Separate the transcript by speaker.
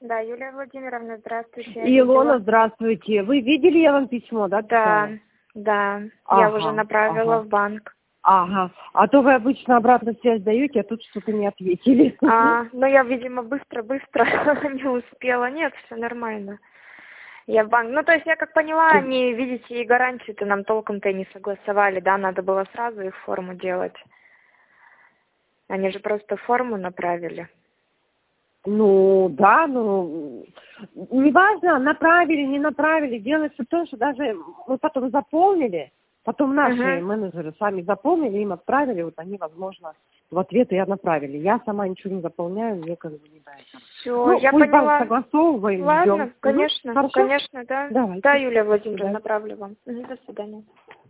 Speaker 1: Да, Юлия Владимировна, здравствуйте.
Speaker 2: Илона, здравствуйте. Вы видели, я вам письмо, да?
Speaker 1: Да, да. Я уже направила в банк.
Speaker 2: Ага. А то вы обычно обратно связь даете, а тут что-то не ответили.
Speaker 1: Ну я, видимо, быстро не успела. Нет, все нормально. Я в банк. Ну, то есть, я как поняла, они, видите, и гарантию-то нам толком-то и не согласовали, да, надо было сразу их форму делать. Они же просто форму направили.
Speaker 2: Ну, да, ну, неважно, направили, не направили. Делается то, что даже мы потом заполнили, потом наши менеджеры сами заполнили, им отправили, вот они, возможно, в ответ и направили. Я сама ничего не заполняю, мне как бы не до этого.
Speaker 1: Все,
Speaker 2: Ну,
Speaker 1: я
Speaker 2: пусть
Speaker 1: поняла.
Speaker 2: банк согласовываем,
Speaker 1: Ладно,
Speaker 2: ждем.
Speaker 1: конечно,
Speaker 2: Хорошо?
Speaker 1: конечно, да.
Speaker 2: Давайте.
Speaker 1: Да, Юлия Владимировна, направлю вам. До свидания.